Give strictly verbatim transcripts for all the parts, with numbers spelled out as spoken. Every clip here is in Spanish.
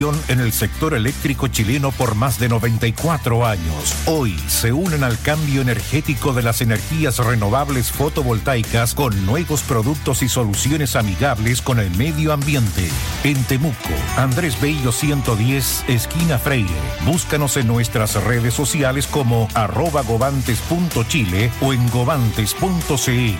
en el sector eléctrico chileno por más de noventa y cuatro años. Hoy se unen al cambio energético de las energías renovables fotovoltaicas con nuevos productos y soluciones amigables con el medio ambiente. En Temuco, Andrés Bello ciento diez, esquina Freire. Búscanos en nuestras redes sociales como arroba govantes punto chile o en govantes punto cl.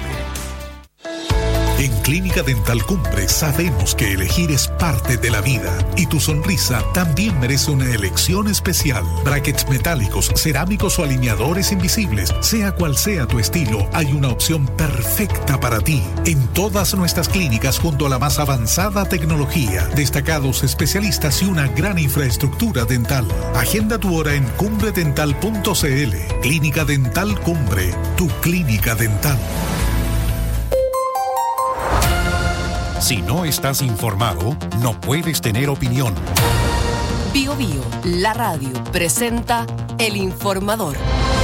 En Clínica Dental Cumbre sabemos que elegir es parte de la vida y tu sonrisa también merece una elección especial. Brackets metálicos, cerámicos o alineadores invisibles, sea cual sea tu estilo, hay una opción perfecta para ti. En todas nuestras clínicas junto a la más avanzada tecnología, destacados especialistas y una gran infraestructura dental. Agenda tu hora en cumbre dental punto cl. Clínica Dental Cumbre, tu clínica dental. Si no estás informado, no puedes tener opinión. Bio Bio, la radio, presenta El Informador.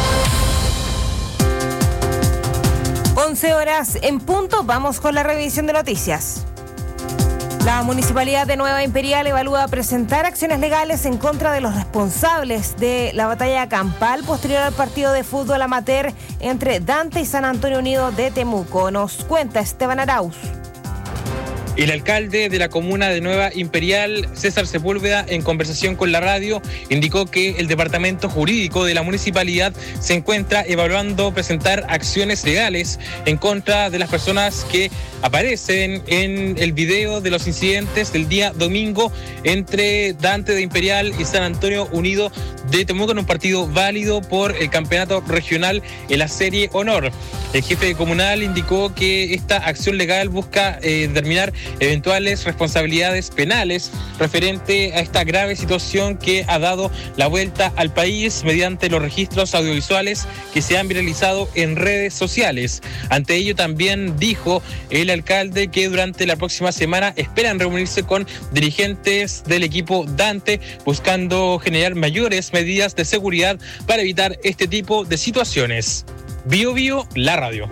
once horas en punto, vamos con la revisión de noticias. La Municipalidad de Nueva Imperial evalúa presentar acciones legales en contra de los responsables de la batalla campal posterior al partido de fútbol amateur entre Dante y San Antonio Unido de Temuco. Nos cuenta Esteban Arauz. El alcalde de la comuna de Nueva Imperial, César Sepúlveda, en conversación con la radio, indicó que el departamento jurídico de la municipalidad se encuentra evaluando presentar acciones legales en contra de las personas que aparecen en el video de los incidentes del día domingo entre Dante de Imperial y San Antonio Unido de Temuco en un partido válido por el campeonato regional en la Serie Honor. El jefe comunal indicó que esta acción legal busca eh, determinar eventuales responsabilidades penales referente a esta grave situación que ha dado la vuelta al país mediante los registros audiovisuales que se han viralizado en redes sociales. Ante ello también dijo el alcalde que durante la próxima semana esperan reunirse con dirigentes del equipo Dante buscando generar mayores medidas de seguridad para evitar este tipo de situaciones. Bio Bio, la radio.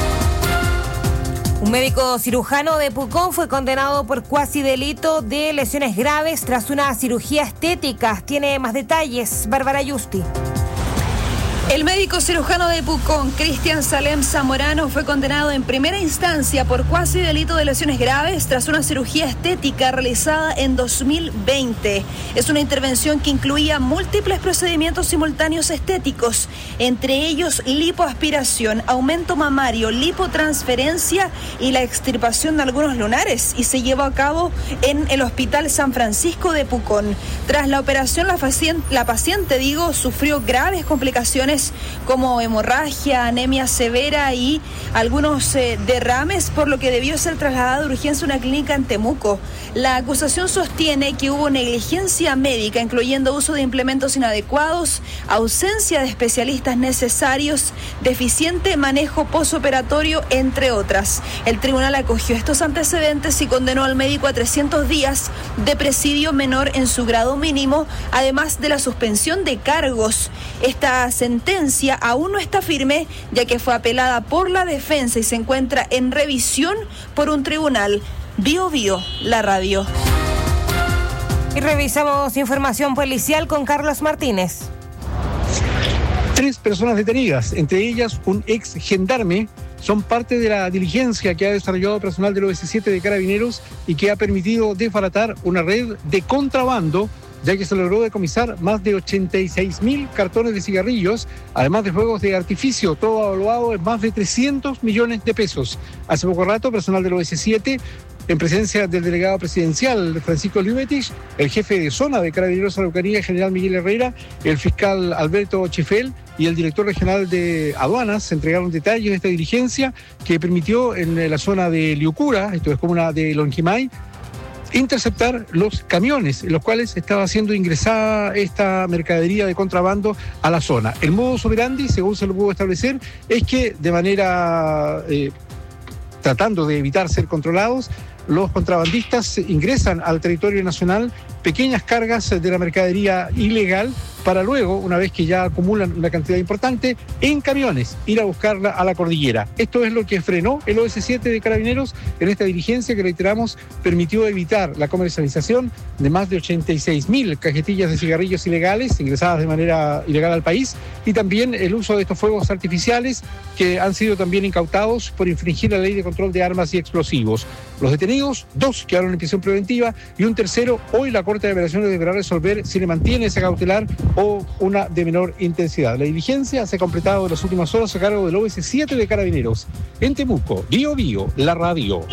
Un médico cirujano de Pucón fue condenado por cuasi delito de lesiones graves tras una cirugía estética. Tiene más detalles, Bárbara Yusti. El médico cirujano de Pucón, Cristian Salem Zamorano, fue condenado en primera instancia por cuasi delito de lesiones graves tras una cirugía estética realizada en dos mil veinte. Es una intervención que incluía múltiples procedimientos simultáneos estéticos, entre ellos lipoaspiración, aumento mamario, lipotransferencia y la extirpación de algunos lunares, y se llevó a cabo en el Hospital San Francisco de Pucón. Tras la operación, la paciente, la paciente digo, sufrió graves complicaciones como hemorragia, anemia severa y algunos eh, derrames, por lo que debió ser trasladada de urgencia a una clínica en Temuco. La acusación sostiene que hubo negligencia médica, incluyendo uso de implementos inadecuados, ausencia de especialistas necesarios, deficiente manejo posoperatorio, entre otras. El tribunal acogió estos antecedentes y condenó al médico a trescientos días de presidio menor en su grado mínimo, además de la suspensión de cargos. Esta sentencia aún no está firme, ya que fue apelada por la defensa y se encuentra en revisión por un tribunal. Bio Bio, la radio. Y revisamos información policial con Carlos Martínez. Tres personas detenidas, entre ellas un ex gendarme, son parte de la diligencia que ha desarrollado personal del O S siete de Carabineros y que ha permitido desbaratar una red de contrabando, ya que se logró decomisar más de ochenta y seis mil cartones de cigarrillos, además de fuegos de artificio, todo evaluado en más de trescientos millones de pesos. Hace poco rato, personal del O S siete, en presencia del delegado presidencial Francisco Liubetich, el jefe de zona de Carabineros Araucanía, general Miguel Herrera, el fiscal Alberto Chifel y el director regional de aduanas se entregaron detalles de esta diligencia que permitió en la zona de Liucura, esto es comuna de Lonquimay, interceptar los camiones en los cuales estaba siendo ingresada esta mercadería de contrabando a la zona. El modus operandi, según se lo pudo establecer, es que de manera eh, tratando de evitar ser controlados, los contrabandistas ingresan al territorio nacional pequeñas cargas de la mercadería ilegal para luego, una vez que ya acumulan una cantidad importante, en camiones ir a buscarla a la cordillera. Esto es lo que frenó el O S siete de Carabineros en esta diligencia que, reiteramos, permitió evitar la comercialización de más de ochenta y seis mil cajetillas de cigarrillos ilegales ingresadas de manera ilegal al país, y también el uso de estos fuegos artificiales que han sido también incautados por infringir la ley de control de armas y explosivos. Los detenidos, dos quedaron en prisión preventiva y un tercero, hoy la Corte de Apelaciones deberá resolver si le mantiene esa cautelar o una de menor intensidad. La diligencia se ha completado en las últimas horas a cargo del O S siete de Carabineros. En Temuco, Bío Bío, la radio.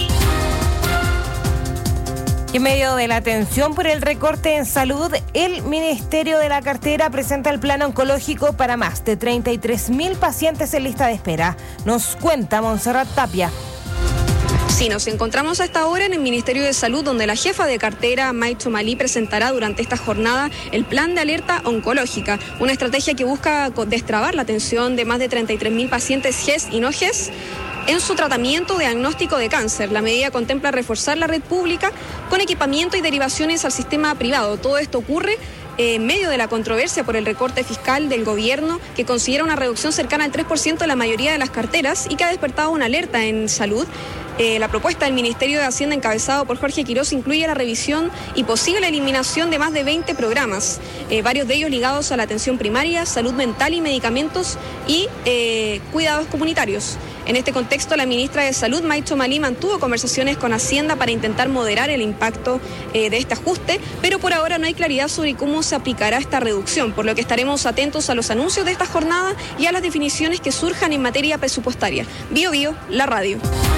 En medio de la tensión por el recorte en salud, el Ministerio de la Cartera presenta el plan oncológico para más de treinta y tres mil pacientes en lista de espera. Nos cuenta Montserrat Tapia. Sí, nos encontramos a esta hora en el Ministerio de Salud, donde la jefa de cartera, May Chomalí, presentará durante esta jornada el plan de alerta oncológica, una estrategia que busca destrabar la atención de más de treinta y tres mil pacientes G E S y no G E S en su tratamiento de diagnóstico de cáncer. La medida contempla reforzar la red pública con equipamiento y derivaciones al sistema privado. Todo esto ocurre en medio de la controversia por el recorte fiscal del gobierno, que considera una reducción cercana al tres por ciento de la mayoría de las carteras y que ha despertado una alerta en salud. Eh, la propuesta del Ministerio de Hacienda, encabezado por Jorge Quirós, incluye la revisión y posible eliminación de más de veinte programas, eh, varios de ellos ligados a la atención primaria, salud mental y medicamentos y eh, cuidados comunitarios. En este contexto, la ministra de Salud, May Chomalí, mantuvo conversaciones con Hacienda para intentar moderar el impacto eh, de este ajuste, pero por ahora no hay claridad sobre cómo se aplicará esta reducción, por lo que estaremos atentos a los anuncios de esta jornada y a las definiciones que surjan en materia presupuestaria. Bío Bío, la radio.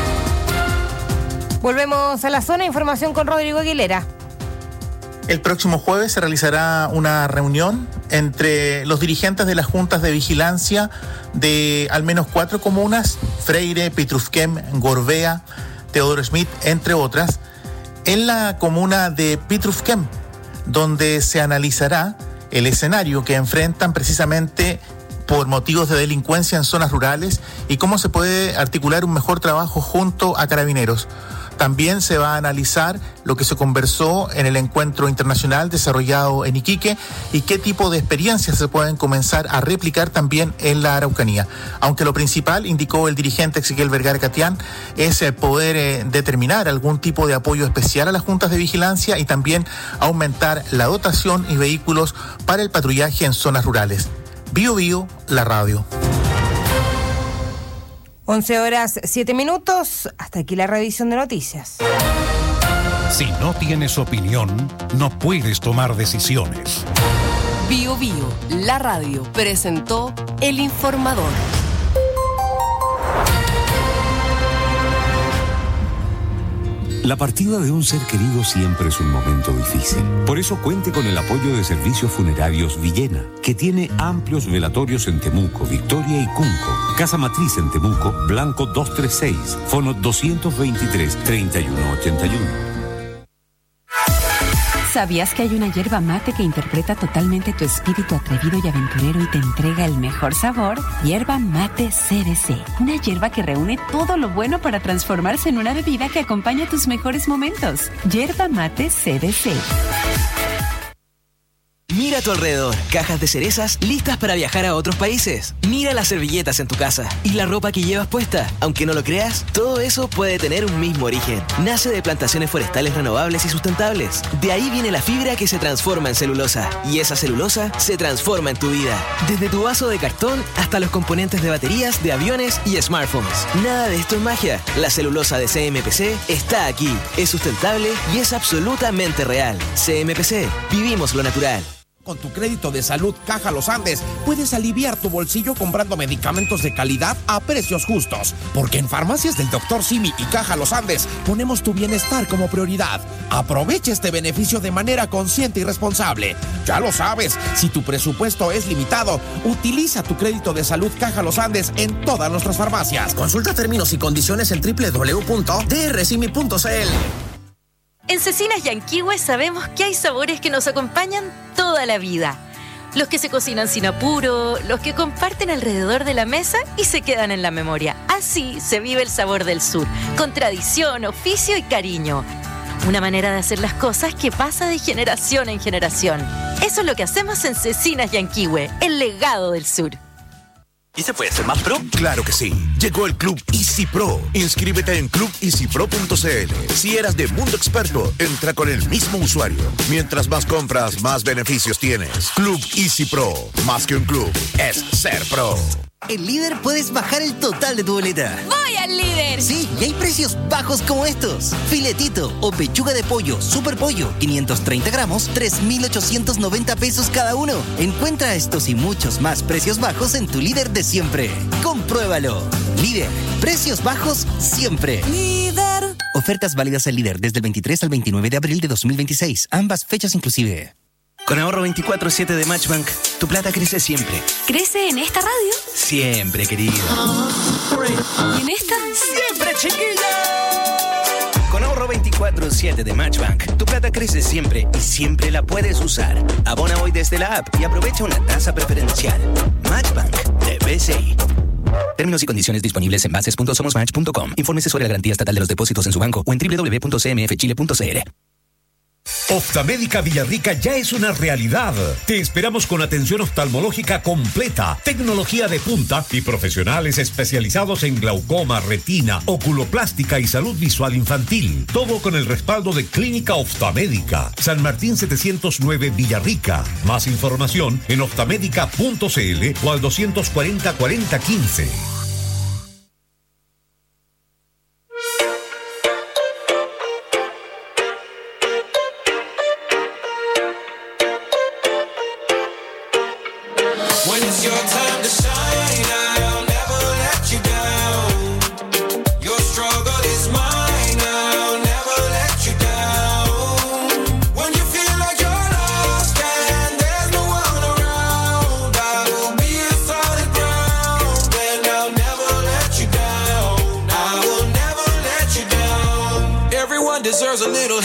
Volvemos a la zona, información con Rodrigo Aguilera. El próximo jueves se realizará una reunión entre los dirigentes de las juntas de vigilancia de al menos cuatro comunas, Freire, Pitrufquem, Gorbea, Teodoro Schmidt, entre otras, en la comuna de Pitrufquem, donde se analizará el escenario que enfrentan precisamente por motivos de delincuencia en zonas rurales y cómo se puede articular un mejor trabajo junto a Carabineros. También se va a analizar lo que se conversó en el encuentro internacional desarrollado en Iquique y qué tipo de experiencias se pueden comenzar a replicar también en la Araucanía. Aunque lo principal, indicó el dirigente Ezequiel Vergara Catián, es poder eh, determinar algún tipo de apoyo especial a las juntas de vigilancia y también aumentar la dotación y vehículos para el patrullaje en zonas rurales. Bío Bío, la radio. once horas, siete minutos. Hasta aquí la revisión de noticias. Si no tienes opinión, no puedes tomar decisiones. Bío Bío, la radio, presentó El Informador. La partida de un ser querido siempre es un momento difícil. Por eso cuente con el apoyo de Servicios Funerarios Villena, que tiene amplios velatorios en Temuco, Victoria y Cunco. Casa Matriz en Temuco, Blanco doscientos treinta y seis, fono doscientos veintitrés, treinta y uno ochenta y uno. ¿Sabías que hay una yerba mate que interpreta totalmente tu espíritu atrevido y aventurero y te entrega el mejor sabor? Yerba Mate C D C. Una yerba que reúne todo lo bueno para transformarse en una bebida que acompaña tus mejores momentos. Yerba Mate C D C. Mira a tu alrededor, cajas de cerezas listas para viajar a otros países. Mira las servilletas en tu casa y la ropa que llevas puesta. Aunque no lo creas, todo eso puede tener un mismo origen. Nace de plantaciones forestales renovables y sustentables. De ahí viene la fibra que se transforma en celulosa. Y esa celulosa se transforma en tu vida. Desde tu vaso de cartón hasta los componentes de baterías, de aviones y smartphones. Nada de esto es magia. La celulosa de C M P C está aquí. Es sustentable y es absolutamente real. C M P C. Vivimos lo natural. Con tu crédito de salud Caja Los Andes puedes aliviar tu bolsillo comprando medicamentos de calidad a precios justos. Porque en Farmacias del doctor Simi y Caja Los Andes ponemos tu bienestar como prioridad. Aprovecha este beneficio de manera consciente y responsable. Ya lo sabes, si tu presupuesto es limitado, utiliza tu crédito de salud Caja Los Andes en todas nuestras farmacias. Consulta términos y condiciones en doble u doble u doble u punto d r simi punto c l. En Cecinas Yanquihue sabemos que hay sabores que nos acompañan toda la vida. Los que se cocinan sin apuro, los que comparten alrededor de la mesa y se quedan en la memoria. Así se vive el sabor del sur, con tradición, oficio y cariño. Una manera de hacer las cosas que pasa de generación en generación. Eso es lo que hacemos en Cecinas Yanquihue, el legado del sur. ¿Y se puede ser más pro? Claro que sí. Llegó el Club Easy Pro. Inscríbete en club easy pro punto c l. Si eras de Mundo Experto, entra con el mismo usuario. Mientras más compras, más beneficios tienes. Club Easy Pro. Más que un club, es ser pro. En Líder puedes bajar el total de tu boleta. ¡Voy al Líder! Sí, y hay precios bajos como estos. Filetito o pechuga de pollo, super pollo, quinientos treinta gramos, tres mil ochocientos noventa pesos cada uno. Encuentra estos y muchos más precios bajos en tu Líder de siempre. Compruébalo. Líder, precios bajos siempre. Líder. Ofertas válidas al Líder desde el veintitrés al veintinueve de abril de dos mil veintiséis. Ambas fechas inclusive. Con ahorro veinticuatro siete de Matchbank, tu plata crece siempre. ¿Crece en esta radio? Siempre, querido. ¿Y en esta? ¡Siempre, chiquilla! Con ahorro veinticuatro siete de Matchbank, tu plata crece siempre y siempre la puedes usar. Abona hoy desde la app y aprovecha una tasa preferencial. Matchbank de B C I. Términos y condiciones disponibles en bases punto somos match punto com. Infórmese sobre la garantía estatal de los depósitos en su banco o en doble u doble u doble u punto c m f chile punto c l. Oftalmédica Villarrica ya es una realidad. Te esperamos con atención oftalmológica completa, tecnología de punta y profesionales especializados en glaucoma, retina, oculoplástica y salud visual infantil. Todo con el respaldo de Clínica Oftalmédica. San Martín setecientos nueve Villarrica. Más información en oftalmédica punto c l o al doscientos cuarenta cuarenta quince. Deserves a little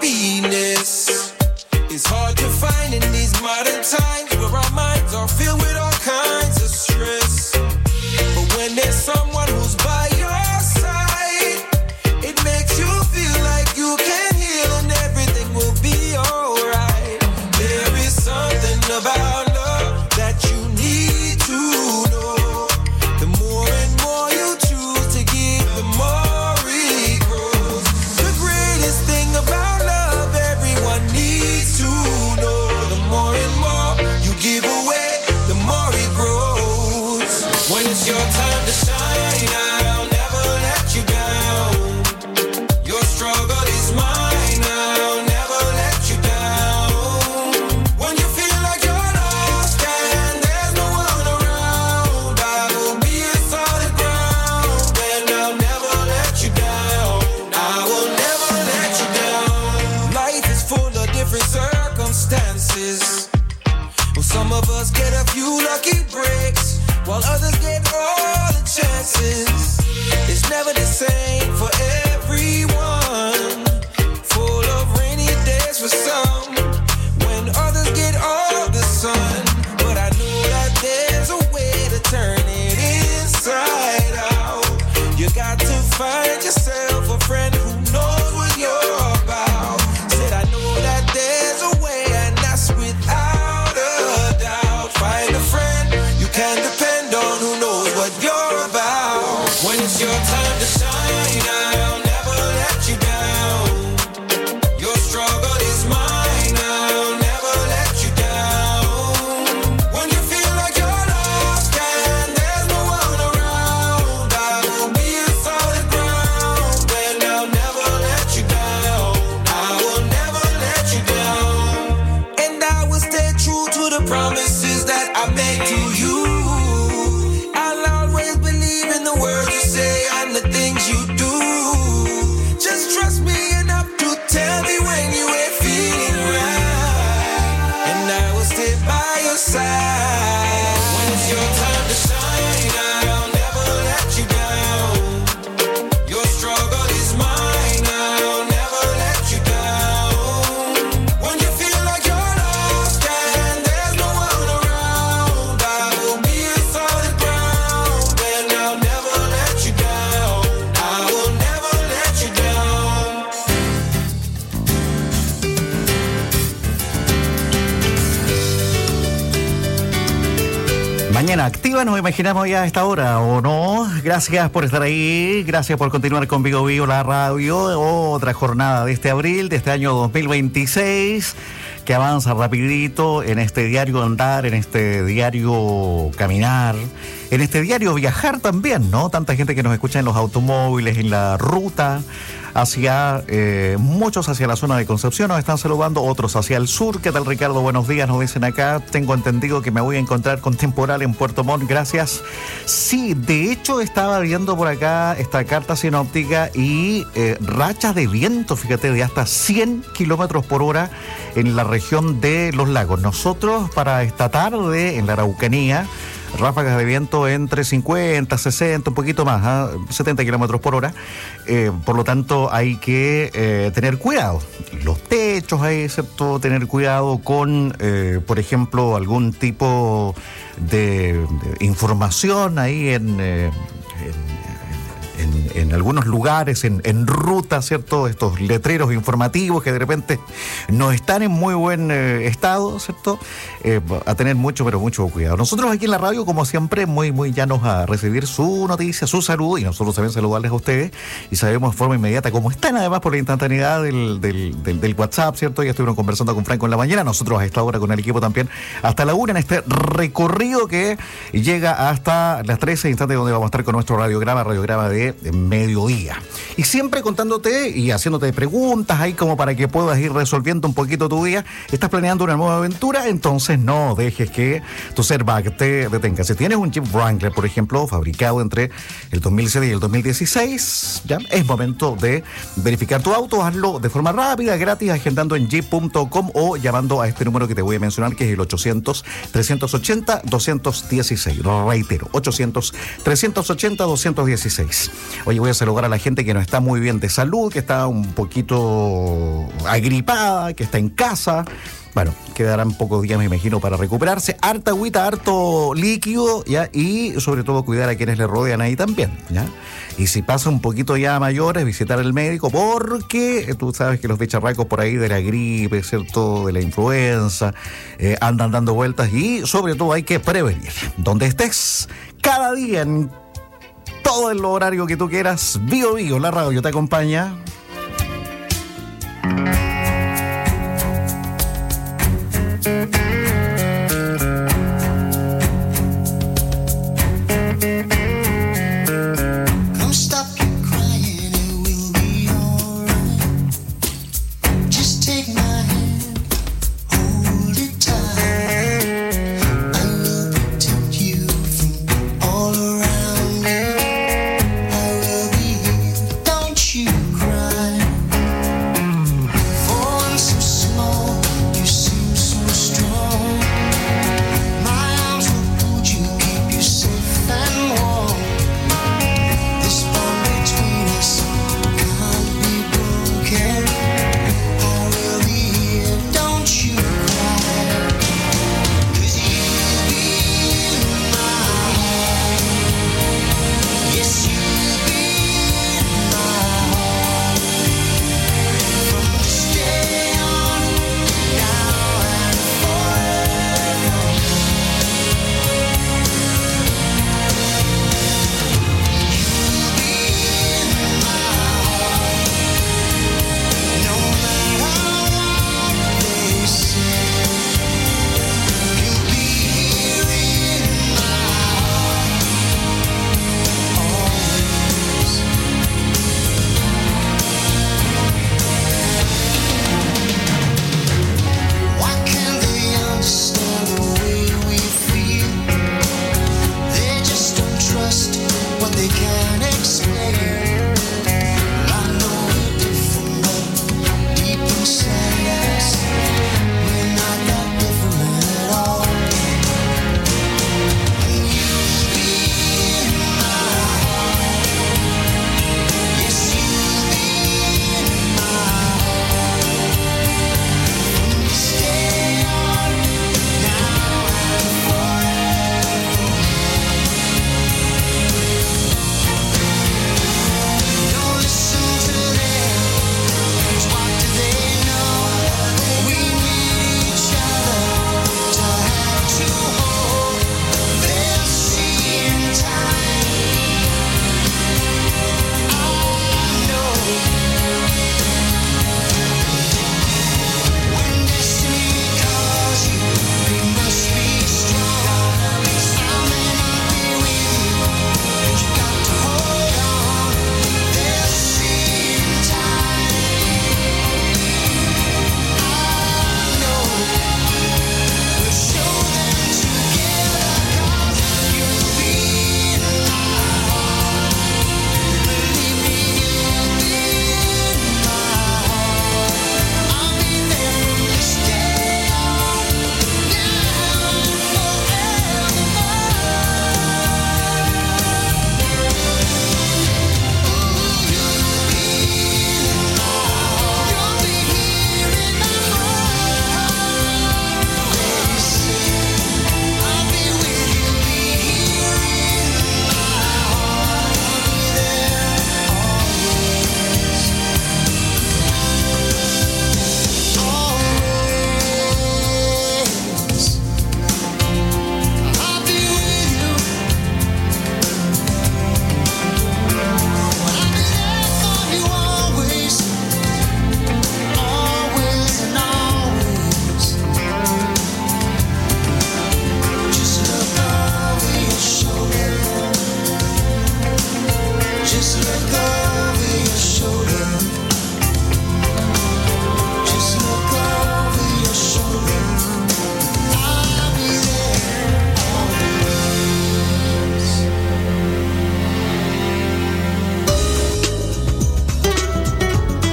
happiness. It's hard to find in these modern times where our minds are filled with all kinds of stress. But when there's someone who's by your side, it makes you feel like you can heal and everything will be alright. There is something about love that you need to know. The more and more you choose to give, the more it grows. Thing about love everyone needs to know. The more and more you give away, the more it grows. When it's your time to shine, I'll never let you down. Your struggle is mine, I'll never let you down. When you feel like you're lost and there's no one around, I will be a solid ground and I'll never let you down. I will never let you down. Life is full of different circumstances. Well, some of us get a few lucky breaks, while others get all the chances. It's never the same for everyone. Full of rainy days for some, when others get all the sun. But I know that there's a way to turn it inside out. You got to find yourself a friend who knows what you're about. Said I know that there's a way, and that's without a doubt. Find a friend you can depend on who knows what you're about. When it's your time to shine, I'll never let you down. Your struggle is mine, I'll never let you down. When you feel like you're lost and there's no one around, I will be a solid ground and I'll never let you down. I will never let you down. And I will stay true to the promises that I made to you. I'll always believe in the words you say and the things you do. Just trust me enough to tell me when you ain't feeling right, and I will stay by your side. When it's your time to shine, I'll never let you down. Your struggle is mine, I'll never let you down. When you feel like you're lost and there's no one around, I will be a solid ground and I'll never let you down. I will never let you down. Mañana activa, nos imaginamos ya a esta hora, ¿o no? Gracias por estar ahí, gracias por continuar con Vigo Vigo, la radio. Otra jornada de este abril, de este año dos mil veintiséis, que avanza rapidito en este diario andar, en este diario caminar, en este diario viajar también, ¿no? Tanta gente que nos escucha en los automóviles, en la ruta, hacia, eh, muchos hacia la zona de Concepción nos están saludando, otros hacia el sur. ¿Qué tal, Ricardo? Buenos días, nos dicen acá. Tengo entendido que me voy a encontrar con temporal en Puerto Montt, gracias. Sí, de hecho estaba viendo por acá esta carta sinóptica y eh, rachas de viento, fíjate, de hasta cien kilómetros por hora en la región de Los Lagos. Nosotros para esta tarde en la Araucanía, ráfagas de viento entre cincuenta, sesenta, un poquito más, ¿eh? setenta kilómetros por hora. Eh, por lo tanto, hay que eh, tener cuidado. Los techos, hay, ¿cierto? Tener cuidado con, eh, por ejemplo, algún tipo de, de información ahí en... Eh, en En, en algunos lugares, en, en ruta, ¿cierto? Estos letreros informativos que de repente no están en muy buen eh, estado, ¿cierto? Eh, a tener mucho, pero mucho cuidado. Nosotros aquí en la radio, como siempre, muy, muy llanos a recibir su noticia, su saludo, y nosotros también saludarles a ustedes, y sabemos de forma inmediata cómo están, además, por la instantaneidad del, del, del, del WhatsApp, ¿cierto? Ya estuvieron conversando con Franco en la mañana, nosotros a esta hora con el equipo también, hasta la una, en este recorrido que llega hasta las trece, instantes donde vamos a estar con nuestro radiograma, radiograma de de mediodía. Y siempre contándote y haciéndote preguntas ahí como para que puedas ir resolviendo un poquito tu día. ¿Estás planeando una nueva aventura? Entonces no dejes que tu Servac te detenga. Si tienes un Jeep Wrangler, por ejemplo, fabricado entre el dos mil siete y el dos mil dieciséis, ya es momento de verificar tu auto. Hazlo de forma rápida, gratis, agendando en jeep punto com o llamando a este número que te voy a mencionar, que es el ochocientos, trescientos ochenta, doscientos dieciséis. Lo reitero, ochocientos, trescientos ochenta, doscientos dieciséis. Oye, voy a saludar a la gente que no está muy bien de salud, que está un poquito agripada, que está en casa. Bueno, quedarán pocos días, me imagino, para recuperarse. Harta agüita, harto líquido, ¿ya? Y sobre todo cuidar a quienes le rodean ahí también, ¿ya? Y si pasa un poquito ya a mayores, visitar al médico, porque tú sabes que los bicharracos por ahí de la gripe, ¿cierto?, de la influenza, eh, andan dando vueltas, y sobre todo hay que prevenir. Donde estés, cada día, en todo el horario que tú quieras, Vigo Vigo, la radio te acompaña. Strong, you seem so strong.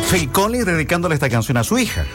Phil Collins dedicándole esta canción a su hija.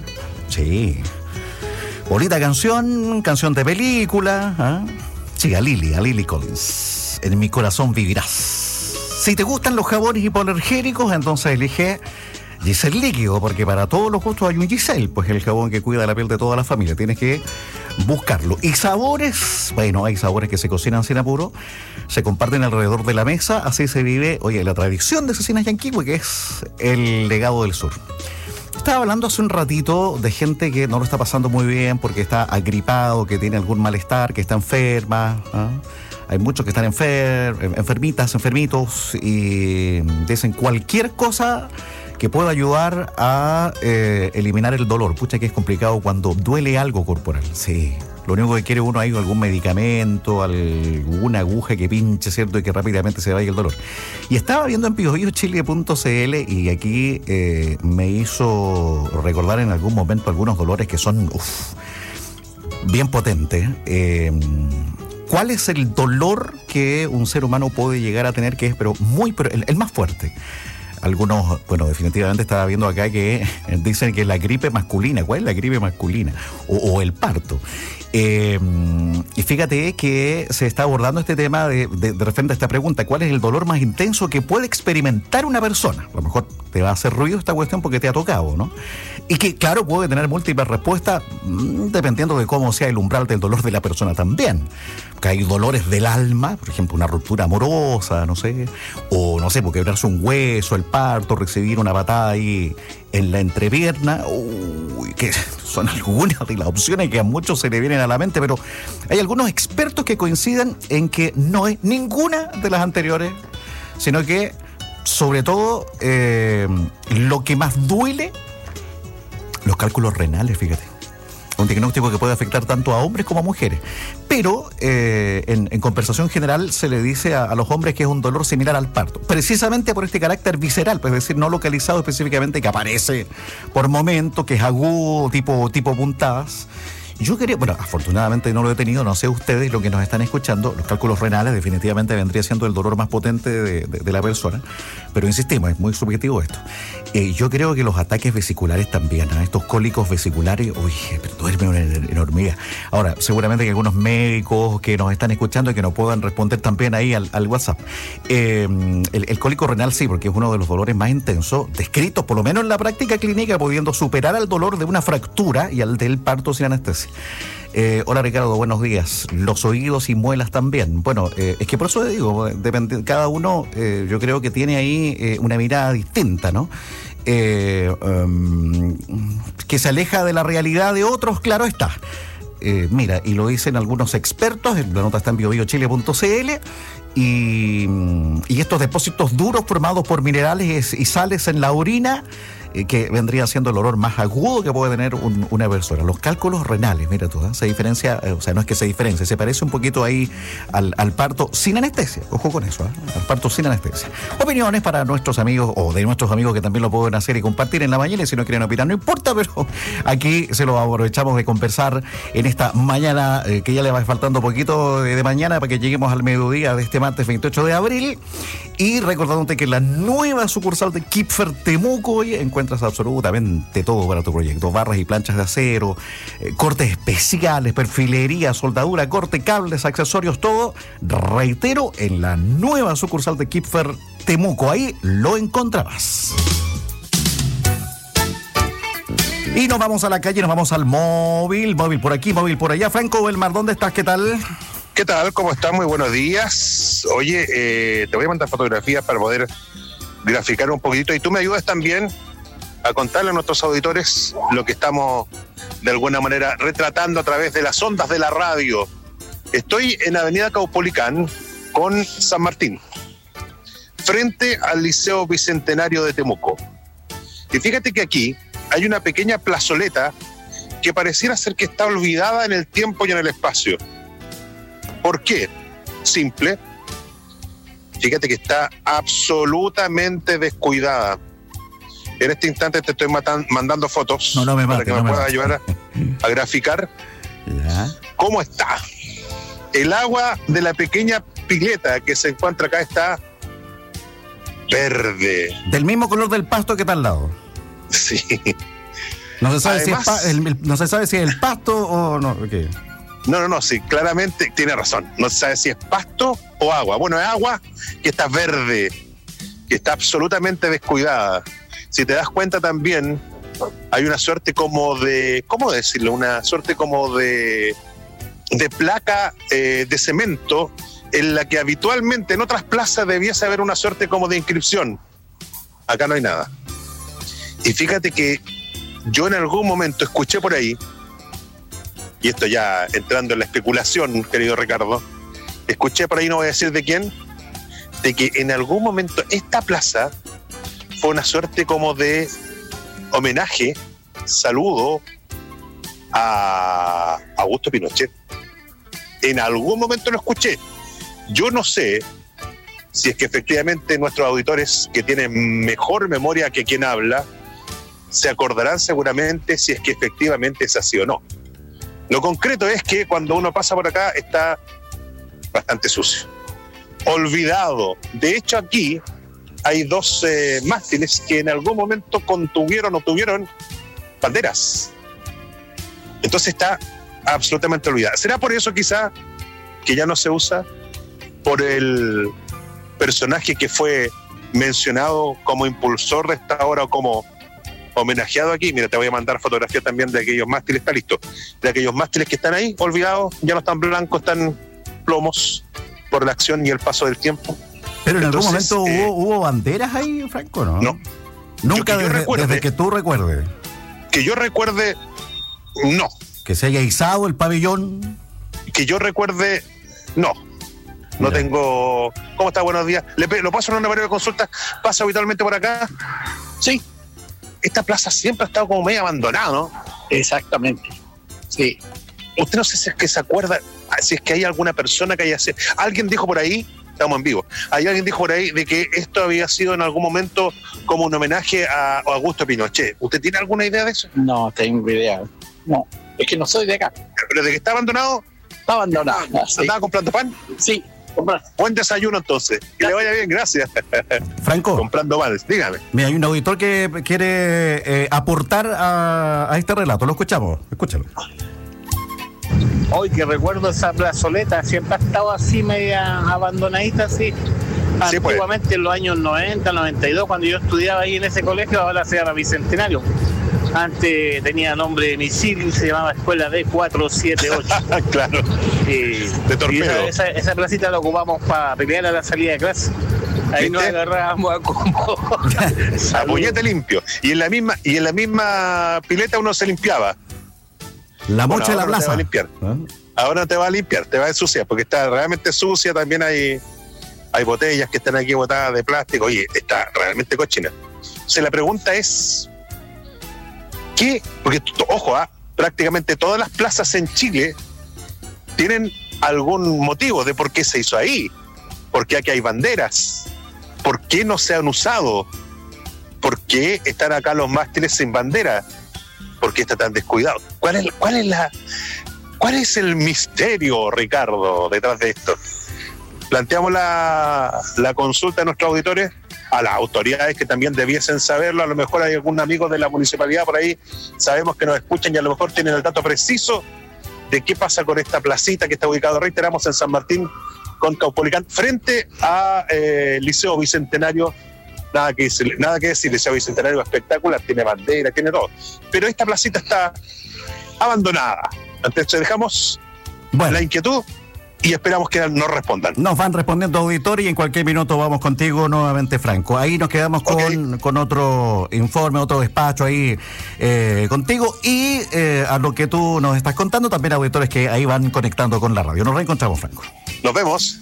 Sí. Bonita canción, canción de película. ¿eh? Sí, a Lily, a Lily Collins. En mi corazón vivirás. Si te gustan los jabones hipoalergénicos, entonces elige Giselle Líquido, porque para todos los gustos hay un Giselle, pues el jabón que cuida la piel de toda la familia. Tienes que buscarlo. Y sabores, bueno, hay sabores que se cocinan sin apuro, se comparten alrededor de la mesa, así se vive, oye, la tradición de Cecinas Yanquihue, que es el legado del sur. Estaba hablando hace un ratito de gente que no lo está pasando muy bien porque está agripado, que tiene algún malestar, que está enferma. ¿eh? Hay muchos que están enfer enfermitas, enfermitos, y dicen cualquier cosa que pueda ayudar a eh, eliminar el dolor. Pucha, que es complicado cuando duele algo corporal. Sí. Lo único que quiere uno es algún medicamento, alguna aguja que pinche, ¿cierto? Y que rápidamente se vaya el dolor. Y estaba viendo en biobio chile punto c l y aquí eh, me hizo recordar en algún momento algunos dolores que son uf, bien potentes. Eh, ¿Cuál es el dolor que un ser humano puede llegar a tener que es, pero muy, pero el, el más fuerte? Algunos, bueno, definitivamente estaba viendo acá que dicen que es la gripe masculina. ¿Cuál es la gripe masculina? O, o el parto. Eh, y fíjate que se está abordando este tema de, de, de referente a esta pregunta: ¿cuál es el dolor más intenso que puede experimentar una persona? A lo mejor te va a hacer ruido esta cuestión porque te ha tocado, ¿no? Y que, claro, puede tener múltiples respuestas dependiendo de cómo sea el umbral del dolor de la persona también. Porque hay dolores del alma, por ejemplo, una ruptura amorosa, no sé, o no sé, por quebrarse un hueso, el parto, recibir una patada ahí en la entrepierna. Uy, que son algunas de las opciones que a muchos se le vienen a la mente, pero hay algunos expertos que coinciden en que no es ninguna de las anteriores, sino que, sobre todo, eh, lo que más duele, los cálculos renales, fíjate. Un diagnóstico que puede afectar tanto a hombres como a mujeres. Pero eh, en, en conversación general se le dice a, a los hombres que es un dolor similar al parto, precisamente por este carácter visceral, es decir, no localizado específicamente, que aparece por momentos, que es agudo, tipo, tipo puntadas. Yo quería, bueno, afortunadamente no lo he tenido, no sé ustedes, lo que nos están escuchando, los cálculos renales definitivamente vendría siendo el dolor más potente de, de, de la persona, pero insistimos, es muy subjetivo esto. Eh, yo creo que los ataques vesiculares también, ¿eh? Estos cólicos vesiculares, uy, pero duerme una enormidad. Ahora, seguramente que algunos médicos que nos están escuchando y que nos puedan responder también ahí al, al WhatsApp. Eh, el, el cólico renal sí, porque es uno de los dolores más intensos, descritos por lo menos en la práctica clínica, pudiendo superar al dolor de una fractura y al del parto sin anestesia. Eh, hola Ricardo, buenos días. Los oídos y muelas también. Bueno, eh, es que por eso digo, depende, cada uno eh, yo creo que tiene ahí eh, una mirada distinta, ¿no? Eh, um, que se aleja de la realidad de otros, claro está. Eh, mira, y lo dicen algunos expertos, la nota está en biobio chile punto c l, y, y estos depósitos duros formados por minerales y sales en la orina, que vendría siendo el olor más agudo que puede tener un, una persona. Los cálculos renales, mira tú, ¿eh? Se diferencia, o sea, no es que se diferencie, se parece un poquito ahí al, al parto sin anestesia. Ojo con eso, ¿eh? Al parto sin anestesia. Opiniones para nuestros amigos, o de nuestros amigos que también lo pueden hacer y compartir en la mañana, y si no quieren opinar, no importa, pero aquí se lo aprovechamos de conversar en esta mañana, eh, que ya le va faltando poquito de, de mañana para que lleguemos al mediodía de este martes veintiocho de abril, y recordándote que en la nueva sucursal de Kipfer Temuco hoy encuentras absolutamente todo para tu proyecto: barras y planchas de acero, eh, cortes especiales, perfilería, soldadura, corte, cables, accesorios, todo, reitero, en la nueva sucursal de Kipfer Temuco. Ahí lo encontrarás. Y nos vamos a la calle, nos vamos al móvil, móvil por aquí, móvil por allá. Franco Belmar, ¿dónde estás? ¿Qué tal? ¿Qué tal? ¿Cómo estás? Muy buenos días. Oye, eh, te voy a mandar fotografías para poder graficar un poquitito, y tú me ayudas también a contarle a nuestros auditores lo que estamos de alguna manera retratando a través de las ondas de la radio. Estoy en Avenida Caupolicán con San Martín, frente al Liceo Bicentenario de Temuco. Y fíjate que aquí hay una pequeña plazoleta que pareciera ser que está olvidada en el tiempo y en el espacio. ¿Por qué? Simple. Fíjate que está absolutamente descuidada. En este instante te estoy matan, mandando fotos no, no me mate, para que no me, me puedas mate. ayudar a, a graficar ¿Ya? cómo está. El agua de la pequeña pileta que se encuentra acá está verde. Del mismo color del pasto que está al lado. Sí. No se sabe, Además, si, es pa- el, el, no se sabe si es el pasto o no. Okay. No, no, no, sí, claramente tiene razón. No se sabe si es pasto o agua. Bueno, es agua que está verde, que está absolutamente descuidada. Si te das cuenta también, hay una suerte como de, ¿cómo decirlo? Una suerte como de, de placa eh, de cemento en la que habitualmente en otras plazas debiese haber una suerte como de inscripción. Acá no hay nada. Y fíjate que yo en algún momento escuché por ahí, y esto ya entrando en la especulación, querido Ricardo, escuché por ahí, no voy a decir de quién, de que en algún momento esta plaza fue una suerte como de homenaje, saludo a Augusto Pinochet. En algún momento lo escuché. Yo no sé si es que efectivamente nuestros auditores, que tienen mejor memoria que quien habla, se acordarán seguramente si es que efectivamente es así o no. Lo concreto es que cuando uno pasa por acá está bastante sucio, olvidado. De hecho, aquí hay dos eh, mástiles que en algún momento contuvieron o tuvieron banderas. Entonces está absolutamente olvidado. ¿Será por eso quizá que ya no se usa? Por el personaje que fue mencionado como impulsor de esta obra o como homenajeado aquí. Mira, te voy a mandar fotografía también de aquellos mástiles, está listo, de aquellos mástiles que están ahí, olvidados, ya no están blancos, están plomos por la acción y el paso del tiempo. Pero en Entonces, algún momento eh, hubo, hubo banderas ahí, Franco, ¿no? No. Nunca Yo- que yo desde, recuerde. desde que tú recuerdes. Que yo recuerde, no. Que se haya izado el pabellón. Que yo recuerde, no. No Mira. tengo... ¿Cómo está? Buenos días. ¿Le pe- ¿Lo paso en una breve consulta? ¿Pasa habitualmente por acá? Sí. Esta plaza siempre ha estado como medio abandonada, ¿no? Exactamente. Sí. Usted no sé si es que se acuerda, si es que hay alguna persona que haya... sido- Alguien dijo por ahí, estamos en vivo, hay alguien dijo por ahí de que esto había sido en algún momento como un homenaje a Augusto Pinochet. ¿Usted tiene alguna idea de eso? No tengo idea. No, es que no soy de acá. ¿Pero de que está abandonado? Está abandonado. Sí. ¿Andaba comprando pan? Sí, comprando. Buen desayuno entonces. Que le vaya bien, gracias. Franco. Comprando pan, dígame. Mira, hay un auditor que quiere eh, aportar a, a este relato. Lo escuchamos. Escúchalo. Hoy que recuerdo esa plazoleta, siempre ha estado así media abandonadita, así. Sí, pues. Antiguamente en los años noventa, noventa y dos, cuando yo estudiaba ahí en ese colegio, ahora se llama Bicentenario. Antes tenía nombre de misil, se llamaba Escuela D cuatro siete ocho. Claro. Y, de torpedo. y esa, esa, esa placita la ocupamos para pelear a la salida de clase. Ahí nos agarrábamos a como a puñete limpio. Y en la misma, y en la misma pileta uno se limpiaba. La mocha de la ahora no te plaza. va a limpiar. Ahora no te va a limpiar, te va a ensuciar, porque está realmente sucia. También hay, hay botellas que están aquí botadas de plástico. Oye, está realmente cochina. O sea, la pregunta es, ¿qué? Porque, t- ojo, ¿ah? prácticamente todas las plazas en Chile tienen algún motivo de por qué se hizo ahí. ¿Por qué aquí hay banderas? ¿Por qué no se han usado? ¿Por qué están acá los mástiles sin bandera? ¿Por qué está tan descuidado? ¿Cuál es, cuál es la, cuál es el misterio, Ricardo, detrás de esto? Planteamos la, la consulta a nuestros auditores, a las autoridades que también debiesen saberlo. A lo mejor hay algún amigo de la municipalidad por ahí, sabemos que nos escuchan y a lo mejor tienen el dato preciso de qué pasa con esta placita que está ubicado, reiteramos, en San Martín con Caupolicán, frente a eh, Liceo Bicentenario. Nada que decir, nada que decir, Liceo Bicentenario espectacular, tiene bandera, tiene todo. Pero esta placita está abandonada. Entonces dejamos bueno. la inquietud y esperamos que nos respondan. Nos van respondiendo auditor y en cualquier minuto vamos contigo nuevamente, Franco. Ahí nos quedamos con, okay. con otro informe, otro despacho ahí eh, contigo y eh, a lo que tú nos estás contando, también auditores que ahí van conectando con la radio. Nos reencontramos, Franco. Nos vemos.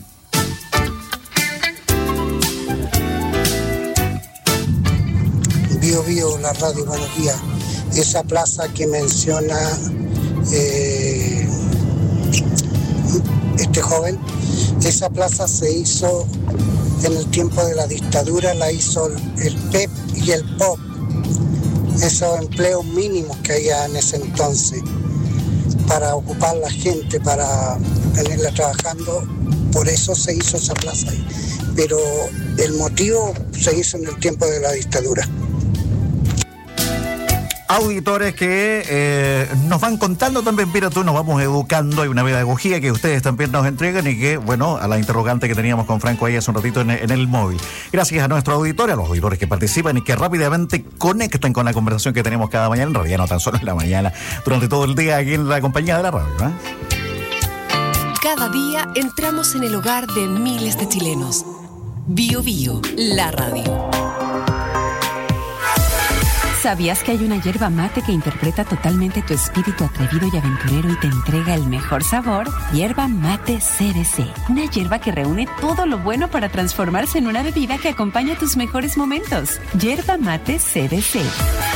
Bio Bio, la radio, buenos días. Esa plaza que menciona eh, este joven, esa plaza se hizo en el tiempo de la dictadura, la hizo el P E P y el P O P, esos empleos mínimos que había en ese entonces, para ocupar la gente, para tenerla trabajando, por eso se hizo esa plaza ahí. Pero el motivo se hizo en el tiempo de la dictadura. auditores que eh, nos van contando también, mira tú, nos vamos educando, hay una pedagogía que ustedes también nos entregan y que, bueno, a la interrogante que teníamos con Franco ahí hace un ratito en, en el móvil. Gracias a nuestros auditores, a los auditores que participan y que rápidamente conectan con la conversación que tenemos cada mañana, en realidad no tan solo en la mañana, durante todo el día aquí en la compañía de la radio, ¿eh? Cada día entramos en el hogar de miles de chilenos. Bio Bio, la radio. ¿Sabías que hay una yerba mate que interpreta totalmente tu espíritu atrevido y aventurero y te entrega el mejor sabor? Yerba Mate C D C. Una yerba que reúne todo lo bueno para transformarse en una bebida que acompaña tus mejores momentos. Yerba Mate C D C.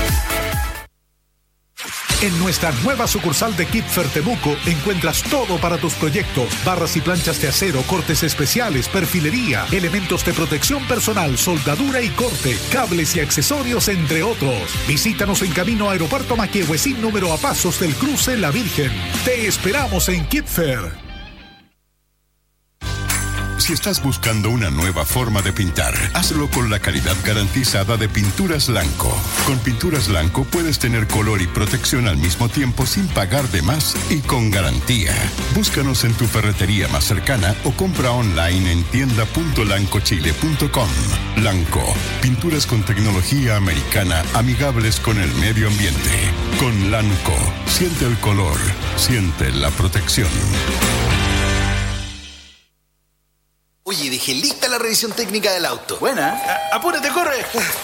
En nuestra nueva sucursal de Kipfer Temuco encuentras todo para tus proyectos: barras y planchas de acero, cortes especiales, perfilería, elementos de protección personal, soldadura y corte, cables y accesorios, entre otros. Visítanos en camino a Aeropuerto Maquehuecín, número a pasos del cruce La Virgen. Te esperamos en Kipfer. Si estás buscando una nueva forma de pintar, hazlo con la calidad garantizada de Pinturas Lanco. Con Pinturas Lanco puedes tener color y protección al mismo tiempo sin pagar de más y con garantía. Búscanos en tu ferretería más cercana o compra online en tienda punto lanco chile punto com. Lanco, pinturas con tecnología americana amigables con el medio ambiente. Con Lanco, siente el color, siente la protección. Oye, dejé lista la revisión técnica del auto. Buena. A- apúrate, corre.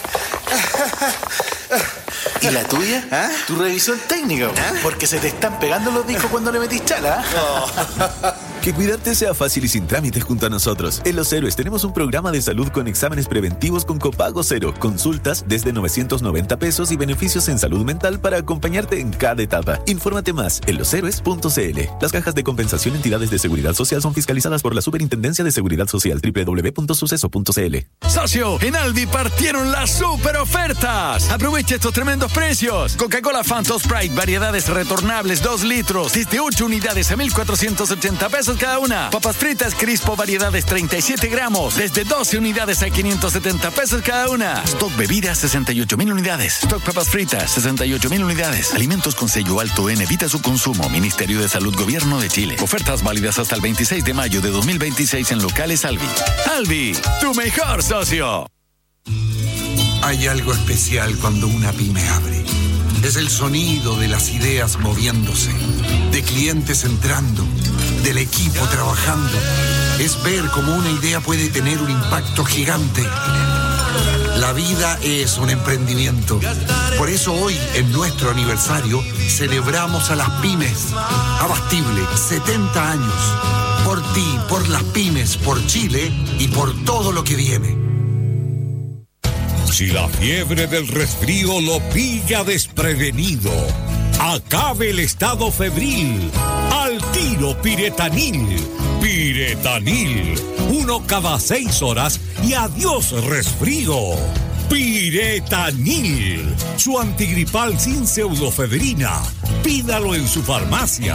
¿Y la tuya? ¿Ah? Tu revisión técnica. ¿Ah? Porque se te están pegando los discos cuando le metís chala. Oh. Que cuidarte sea fácil y sin trámites junto a nosotros. En Los Héroes tenemos un programa de salud con exámenes preventivos con copago cero, consultas desde novecientos noventa pesos y beneficios en salud mental para acompañarte en cada etapa. Infórmate más en los héroes punto c l. Las cajas de compensación entidades de seguridad social son fiscalizadas por la Superintendencia de Seguridad Social. doble u doble u doble u punto suceso punto c l. Socio, en Aldi partieron las super ofertas. Aprovecha estos tremendos precios. Coca-Cola Fanta Sprite, variedades retornables, dos litros, desde ocho unidades a mil cuatrocientos ochenta pesos cada una. Papas fritas Crispo, variedades treinta y siete gramos, desde doce unidades a quinientos setenta pesos cada una. Stock bebidas, sesenta y ocho mil unidades. Stock papas fritas, sesenta y ocho mil unidades. Alimentos con sello alto en, evita su consumo. Ministerio de Salud, Gobierno de Chile. Ofertas válidas hasta el veintiséis de mayo de dos mil veintiséis en locales Albi. Albi, tu mejor socio. Hay algo especial cuando una pyme abre. Es el sonido de las ideas moviéndose, de clientes entrando, del equipo trabajando. Es ver cómo una idea puede tener un impacto gigante. La vida es un emprendimiento. Por eso hoy, en nuestro aniversario, celebramos a las pymes. Abastible, setenta años. Por ti, por las pymes, por Chile y por todo lo que viene. Si la fiebre del resfrío lo pilla desprevenido, acabe el estado febril. Al tiro Piretanil. Piretanil. Uno cada seis horas y adiós resfrío. Piretanil. Su antigripal sin pseudofebrina. Pídalo en su farmacia.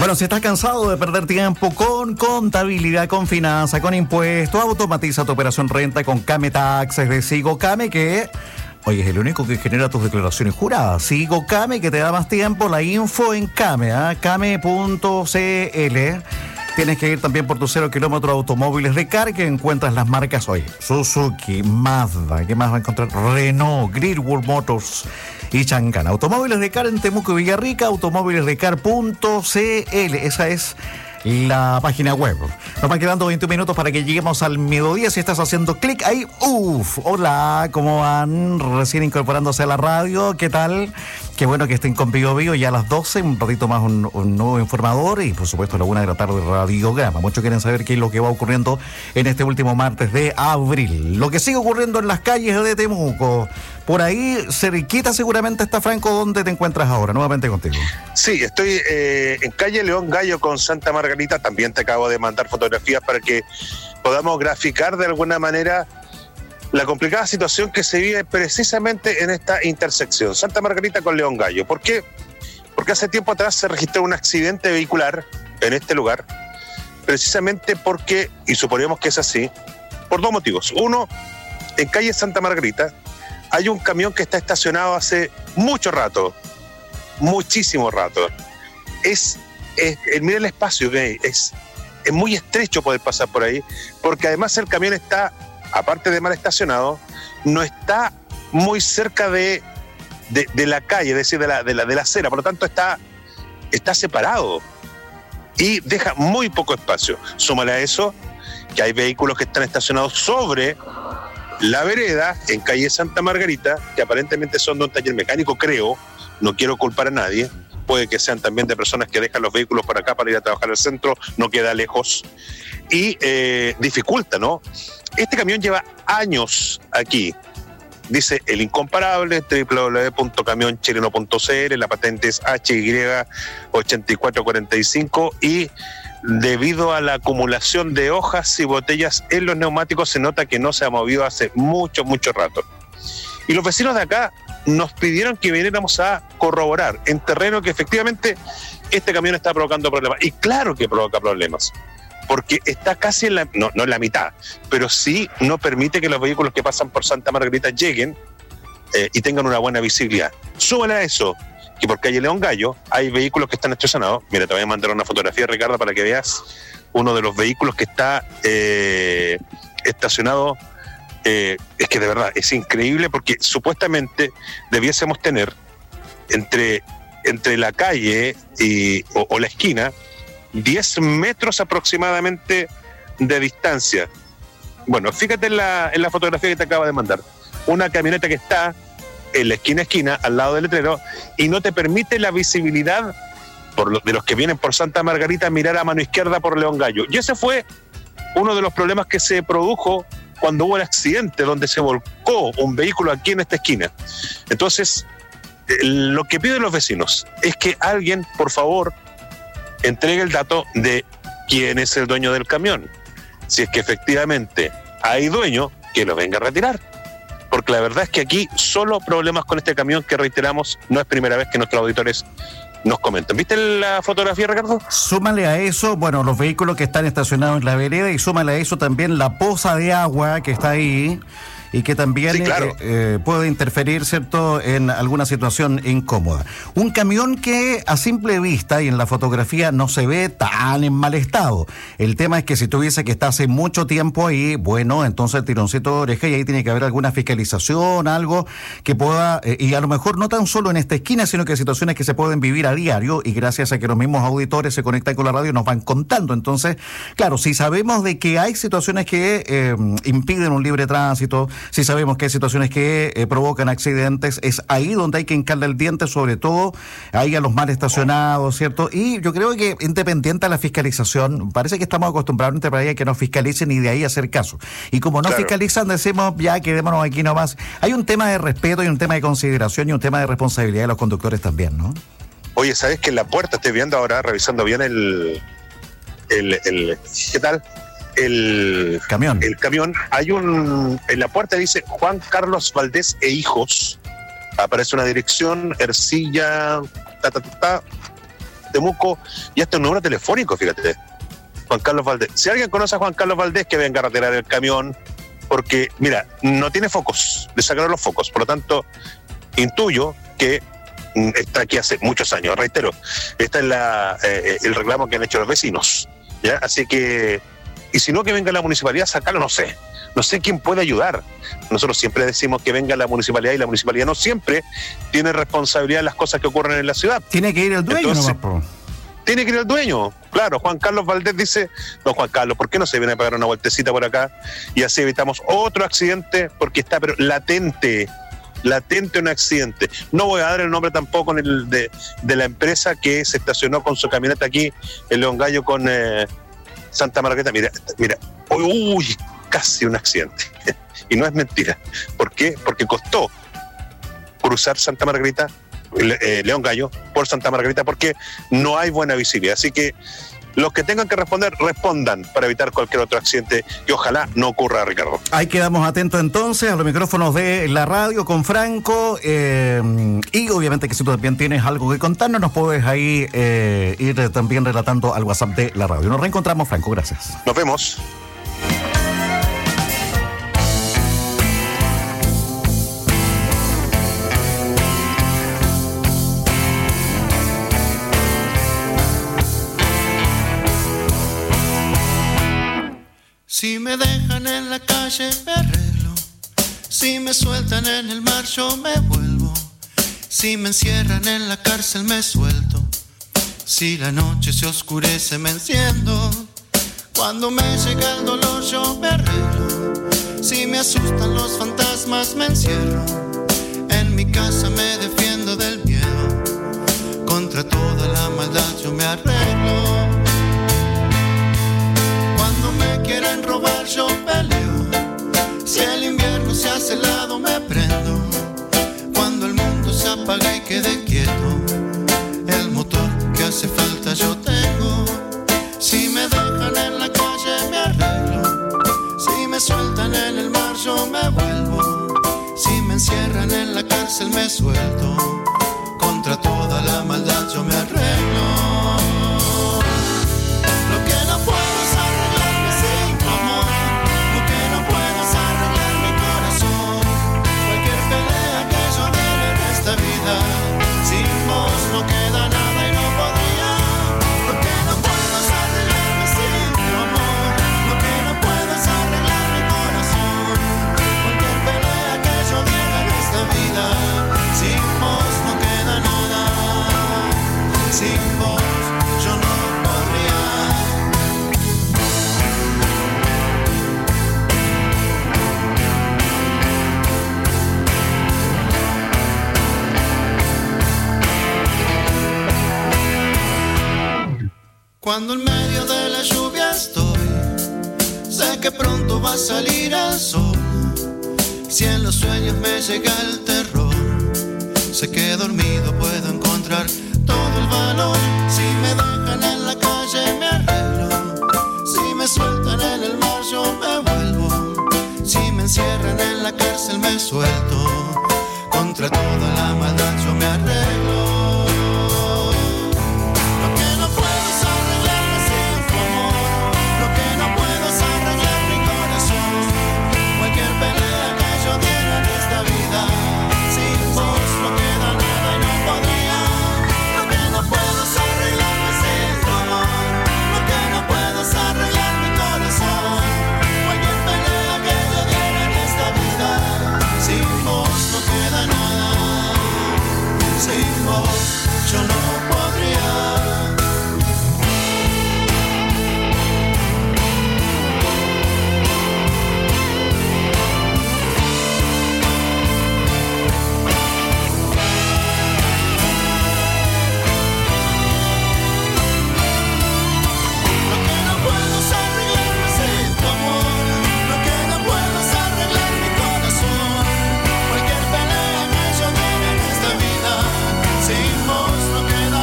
Bueno, si estás cansado de perder tiempo con contabilidad, con finanzas, con impuestos, automatiza tu operación renta con Came Taxes de Sigo Came, que... Oye, es el único que genera tus declaraciones juradas. Sigo Came, que te da más tiempo. La info en Came, ¿eh? Came punto c l. Tienes que ir también por tu cero kilómetro automóviles de Car, que encuentras las marcas hoy. Suzuki, Mazda, ¿qué más va a encontrar? Renault, Greenwood Motors y Chang'an. Automóviles de Car en Temuco y Villarrica, automóviles de car punto c l. Esa es la página web. Nos van quedando veintiún minutos para que lleguemos al mediodía. Si estás haciendo clic ahí, uff, hola, ¿cómo van? Recién incorporándose a la radio, ¿qué tal? Qué bueno que estén con Vivo Vivo ya a las doce, un ratito más un, un nuevo informador y por supuesto a la una de la tarde radiograma. Muchos quieren saber qué es lo que va ocurriendo en este último martes de abril. Lo que sigue ocurriendo en las calles de Temuco. Por ahí, cerquita seguramente está Franco, ¿dónde te encuentras ahora? Nuevamente contigo. Sí, estoy eh, en calle León Gallo con Santa Margarita. También te acabo de mandar fotografías para que podamos graficar de alguna manera la complicada situación que se vive precisamente en esta intersección, Santa Margarita con León Gallo. ¿Por qué? Porque hace tiempo atrás se registró un accidente vehicular en este lugar, precisamente porque, y suponemos que es así, por dos motivos. Uno, en calle Santa Margarita hay un camión que está estacionado hace mucho rato, muchísimo rato. Es, es, es mira el espacio que hay, es, es muy estrecho poder pasar por ahí, porque además el camión está, aparte de mal estacionado, no está muy cerca de, de, de la calle, es decir, de la, de, la, de la acera, por lo tanto está, está separado y deja muy poco espacio. Súmale a eso que hay vehículos que están estacionados sobre la vereda en calle Santa Margarita, que aparentemente son de un taller mecánico, creo, no quiero culpar a nadie, puede que sean también de personas que dejan los vehículos por acá para ir a trabajar al centro, no queda lejos, y eh, dificulta, ¿no? Este camión lleva años aquí, dice el incomparable, doble u doble u doble u punto camión chileno punto c l, la patente es H Y ochenta y cuatro cuarenta y cinco y debido a la acumulación de hojas y botellas en los neumáticos se nota que no se ha movido hace mucho, mucho rato. Y los vecinos de acá nos pidieron que viniéramos a corroborar en terreno que efectivamente este camión está provocando problemas. Y claro que provoca problemas, porque está casi en la, no, no en la mitad, pero sí no permite que los vehículos que pasan por Santa Margarita lleguen eh, y tengan una buena visibilidad. Súbale a eso que por calle León Gallo hay vehículos que están estacionados. Mira, te voy a mandar una fotografía, Ricardo, para que veas uno de los vehículos que está eh, estacionado. Eh, es que de verdad es increíble, porque supuestamente debiésemos tener entre, entre la calle y, o, o la esquina diez metros aproximadamente de distancia. Bueno, fíjate en la, en la fotografía que te acabo de mandar. Una camioneta que está en la esquina esquina, al lado del letrero, y no te permite la visibilidad por lo, de los que vienen por Santa Margarita mirar a mano izquierda por León Gallo. Y ese fue uno de los problemas que se produjo cuando hubo el accidente donde se volcó un vehículo aquí en esta esquina. Entonces, eh, lo que piden los vecinos es que alguien, por favor, entregue el dato de quién es el dueño del camión. Si es que efectivamente hay dueño, que lo venga a retirar. Porque la verdad es que aquí solo problemas con este camión, que reiteramos, no es primera vez que nuestros auditores nos comentan. ¿Viste la fotografía, Ricardo? Súmale a eso, bueno, los vehículos que están estacionados en la vereda, y súmale a eso también la poza de agua que está ahí y que también sí, claro. eh, eh, puede interferir, ¿cierto?, en alguna situación incómoda. Un camión que a simple vista y en la fotografía no se ve tan en mal estado. El tema es que si tuviese que estar hace mucho tiempo ahí, bueno, entonces el tironcito de oreja, y ahí tiene que haber alguna fiscalización, algo que pueda, eh, y a lo mejor no tan solo en esta esquina, sino que situaciones que se pueden vivir a diario, y gracias a que los mismos auditores se conectan con la radio nos van contando. Entonces, claro, si sabemos de que hay situaciones que eh, impiden un libre tránsito, si sabemos que hay situaciones que eh, provocan accidentes, es ahí donde hay que hincarle el diente, sobre todo ahí a los mal estacionados, ¿cierto? Y yo creo que independiente a la fiscalización, parece que estamos acostumbrados en este país a que nos fiscalicen y de ahí hacer caso. Y como no claro. fiscalizan, decimos, ya quedémonos aquí nomás. Hay un tema de respeto y un tema de consideración y un tema de responsabilidad de los conductores también, ¿no? Oye, ¿sabes que en la puerta, estoy viendo ahora, revisando bien el... el, el ¿qué tal? El camión. El camión, hay un, en la puerta dice Juan Carlos Valdés e hijos. Aparece una dirección, Ercilla, ta, ta, ta, ta, Temuco y hasta un número telefónico, fíjate. Juan Carlos Valdés. Si alguien conoce a Juan Carlos Valdés, que venga a retirar el camión, porque, mira, no tiene focos, le sacaron los focos, por lo tanto, intuyo que está aquí hace muchos años, reitero, este es la, eh, el reclamo que han hecho los vecinos, ¿ya? Así que, y si no, que venga la municipalidad a sacarlo, no sé, no sé quién puede ayudar. Nosotros siempre decimos que venga la municipalidad y la municipalidad no siempre tiene responsabilidad de las cosas que ocurren en la ciudad. Tiene que ir el dueño. Entonces, nomás, tiene que ir el dueño, claro. Juan Carlos Valdés dice, no, Juan Carlos, ¿por qué no se viene a pegar una vueltecita por acá? Y así evitamos otro accidente, porque está pero latente, latente un accidente. No voy a dar el nombre tampoco en el de, de la empresa que se estacionó con su camioneta aquí en León Gallo con eh, Santa Margarita. Mira, mira, uy, casi un accidente. Y no es mentira. ¿Por qué? Porque costó cruzar Santa Margarita, eh, León Gallo, por Santa Margarita, porque no hay buena visibilidad. Así que los que tengan que responder, respondan para evitar cualquier otro accidente que ojalá no ocurra, Ricardo. Ahí quedamos atentos entonces a los micrófonos de la radio con Franco, eh, y obviamente que si tú también tienes algo que contarnos, nos puedes ahí eh, ir también relatando al WhatsApp de la radio. Nos reencontramos, Franco, gracias. Nos vemos. Si me dejan en la calle me arreglo, si me sueltan en el mar yo me vuelvo, si me encierran en la cárcel me suelto, si la noche se oscurece me enciendo, cuando me llega el dolor yo me arreglo, si me asustan los fantasmas me encierro, en mi casa me defiendo del miedo, contra toda la maldad yo me arreglo. Me quieren robar, yo peleo. Si el invierno se hace helado, me prendo. Cuando el mundo se apaga y quede quieto, el motor que hace falta yo tengo. Si me dejan en la calle, me arreglo. Si me sueltan en el mar, yo me vuelvo. Si me encierran en la cárcel, me suelto. Contra toda la maldad, yo me arreglo. Lo que no puedo es sin vos no queda nada y no podría. Lo que no puedo es arreglarme sin tu amor. Lo que no puedo es arreglar mi corazón. Cualquier pelea que yo diera en esta vida, sin vos no queda nada. Sin vos yo no podría. Cuando en medio de la lluvia estoy, sé que pronto va a salir el sol. Si en los sueños me llega el terror, sé que dormido puedo encontrar todo el valor. Si me dejan en la calle me arreglo, si me sueltan en el mar yo me vuelvo, si me encierran en la cárcel me suelto, contra toda la maldad yo me arreglo. Yo no podría. Sin vos no queda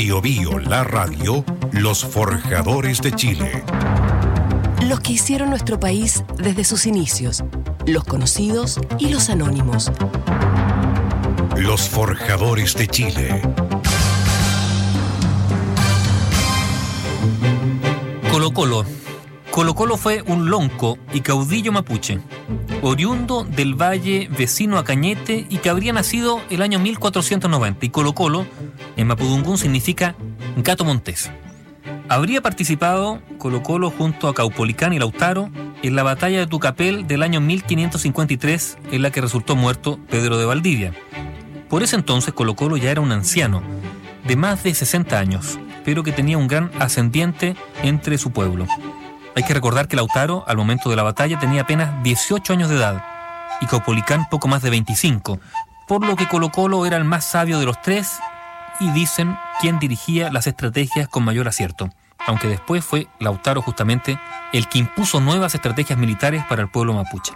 Bio Bio, la radio, los forjadores de Chile. Los que hicieron nuestro país desde sus inicios, los conocidos y los anónimos. Los forjadores de Chile. Colo Colo. Colo Colo fue un lonco y caudillo mapuche, oriundo del valle vecino a Cañete y que habría nacido el año mil cuatrocientos noventa. Y Colo Colo, en mapudungún, significa gato montés. Habría participado Colo Colo junto a Caupolicán y Lautaro en la batalla de Tucapel del año mil quinientos cincuenta y tres, en la que resultó muerto Pedro de Valdivia. Por ese entonces Colo Colo ya era un anciano, de más de sesenta años, pero que tenía un gran ascendiente entre su pueblo. Hay que recordar que Lautaro, al momento de la batalla, tenía apenas dieciocho años de edad y Caupolicán poco más de veinticinco, por lo que Colo Colo era el más sabio de los tres y dicen quien dirigía las estrategias con mayor acierto, aunque después fue Lautaro justamente el que impuso nuevas estrategias militares para el pueblo mapuche.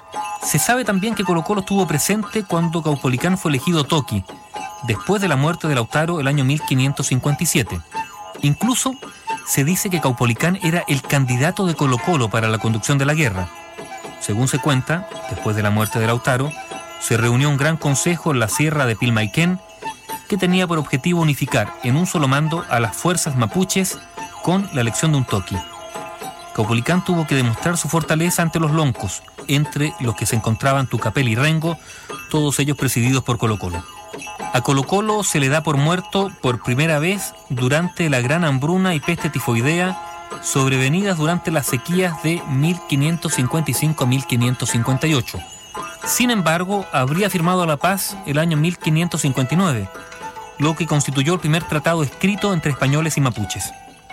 Se sabe también que Colo Colo estuvo presente cuando Caupolicán fue elegido toqui, después de la muerte de Lautaro el año mil quinientos cincuenta y siete. Incluso se dice que Caupolicán era el candidato de Colo Colo para la conducción de la guerra. Según se cuenta, después de la muerte de Lautaro, se reunió un gran consejo en la sierra de Pilmaiquén que tenía por objetivo unificar en un solo mando a las fuerzas mapuches con la elección de un toqui. Caupolicán tuvo que demostrar su fortaleza ante los loncos, entre los que se encontraban Tucapel y Rengo, todos ellos presididos por Colo Colo. A Colo Colo se le da por muerto por primera vez durante la gran hambruna y peste tifoidea sobrevenidas durante las sequías de mil quinientos cincuenta y cinco a mil quinientos cincuenta y ocho. Sin embargo, habría firmado la paz el año mil quinientos cincuenta y nueve, lo que constituyó el primer tratado escrito entre españoles y mapuches.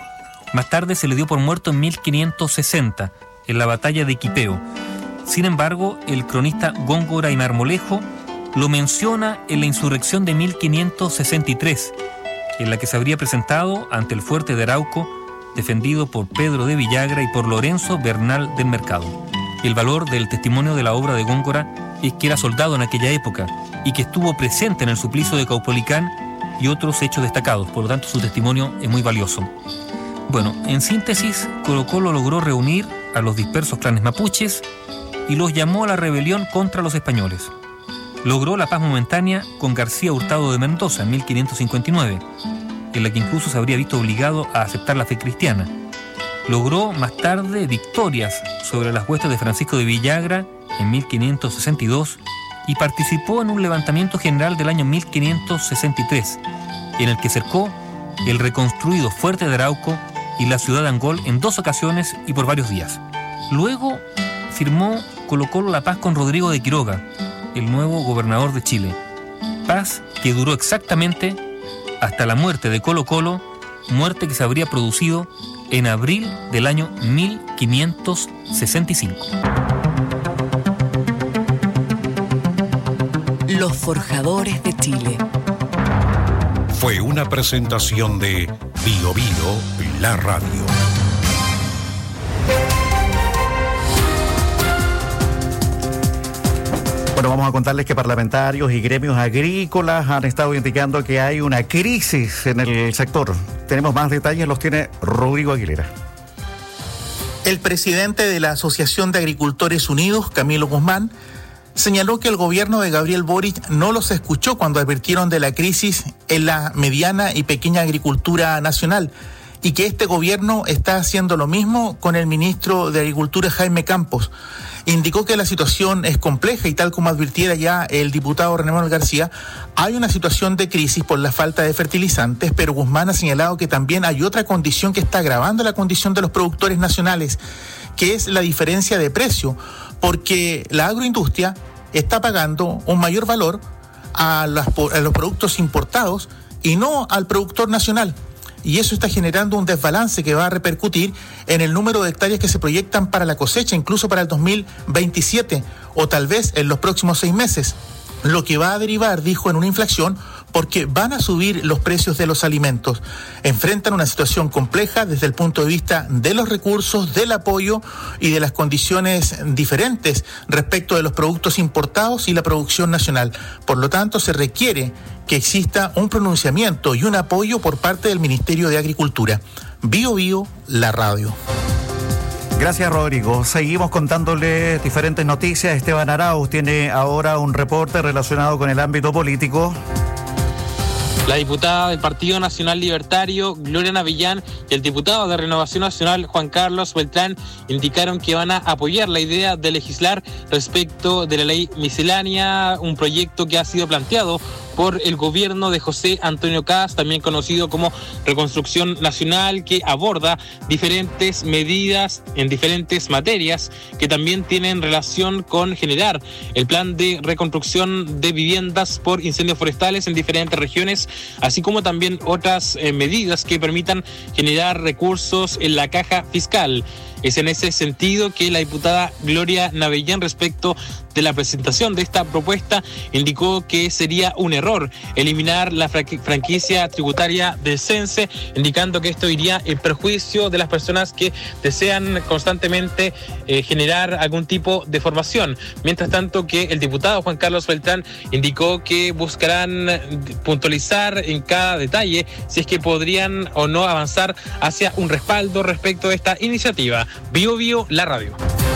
Más tarde se le dio por muerto en mil quinientos sesenta, en la batalla de Quipeo. Sin embargo, el cronista Góngora y Marmolejo lo menciona en la insurrección de mil quinientos sesenta y tres, en la que se habría presentado ante el fuerte de Arauco, defendido por Pedro de Villagra y por Lorenzo Bernal del Mercado. El valor del testimonio de la obra de Góngora es que era soldado en aquella época y que estuvo presente en el suplicio de Caupolicán y otros hechos destacados, por lo tanto su testimonio es muy valioso. Bueno, en síntesis, Colo Colo logró reunir a los dispersos clanes mapuches y los llamó a la rebelión contra los españoles. Logró la paz momentánea con García Hurtado de Mendoza en mil quinientos cincuenta y nueve, en la que incluso se habría visto obligado a aceptar la fe cristiana. Logró más tarde victorias sobre las huestes de Francisco de Villagra en mil quinientos sesenta y dos y participó en un levantamiento general del año mil quinientos sesenta y tres, en el que cercó el reconstruido fuerte de Arauco y la ciudad de Angol en dos ocasiones y por varios días. Luego firmó Colo Colo la paz con Rodrigo de Quiroga, el nuevo gobernador de Chile. Paz que duró exactamente hasta la muerte de Colo Colo, muerte que se habría producido en abril del año mil quinientos sesenta y cinco. Los forjadores de Chile. Fue una presentación de Bio Bio, la radio. Bueno, vamos a contarles que parlamentarios y gremios agrícolas han estado indicando que hay una crisis en el sector. Tenemos más detalles, los tiene Rodrigo Aguilera. El presidente de la Asociación de Agricultores Unidos, Camilo Guzmán, señaló que el gobierno de Gabriel Boric no los escuchó cuando advirtieron de la crisis en la mediana y pequeña agricultura nacional y que este gobierno está haciendo lo mismo con el ministro de Agricultura, Jaime Campos. Indicó que la situación es compleja y tal como advirtiera ya el diputado René Manuel García, hay una situación de crisis por la falta de fertilizantes, pero Guzmán ha señalado que también hay otra condición que está agravando la condición de los productores nacionales, que es la diferencia de precio, porque la agroindustria está pagando un mayor valor a, las, a los productos importados y no al productor nacional. Y eso está generando un desbalance que va a repercutir en el número de hectáreas que se proyectan para la cosecha, incluso para el dos mil veintisiete o tal vez en los próximos seis meses. lo que va a derivar, dijo, en una inflación porque van a subir los precios de los alimentos. Enfrentan una situación compleja desde el punto de vista de los recursos, del apoyo y de las condiciones diferentes respecto de los productos importados y la producción nacional. Por lo tanto, se requiere que exista un pronunciamiento y un apoyo por parte del Ministerio de Agricultura. Bio Bio, la radio. Gracias, Rodrigo. Seguimos contándole diferentes noticias. Esteban Arauz tiene ahora un reporte relacionado con el ámbito político. La diputada del Partido Nacional Libertario, Gloria Navellán, y el diputado de Renovación Nacional, Juan Carlos Beltrán, indicaron que van a apoyar la idea de legislar respecto de la ley miscelánea, un proyecto que ha sido planteado por el gobierno de José Antonio Kast, también conocido como Reconstrucción Nacional, que aborda diferentes medidas en diferentes materias que también tienen relación con generar el plan de reconstrucción de viviendas por incendios forestales en diferentes regiones, así como también otras eh, medidas que permitan generar recursos en la caja fiscal. Es en ese sentido que la diputada Gloria Navellán, respecto de la presentación de esta propuesta, indicó que sería un error eliminar la franquicia tributaria del Cense, indicando que esto iría en perjuicio de las personas que desean constantemente eh, generar algún tipo de formación. Mientras tanto, que el diputado Juan Carlos Beltrán indicó que buscarán puntualizar en cada detalle si es que podrían o no avanzar hacia un respaldo respecto de esta iniciativa. Bio Bio, la radio.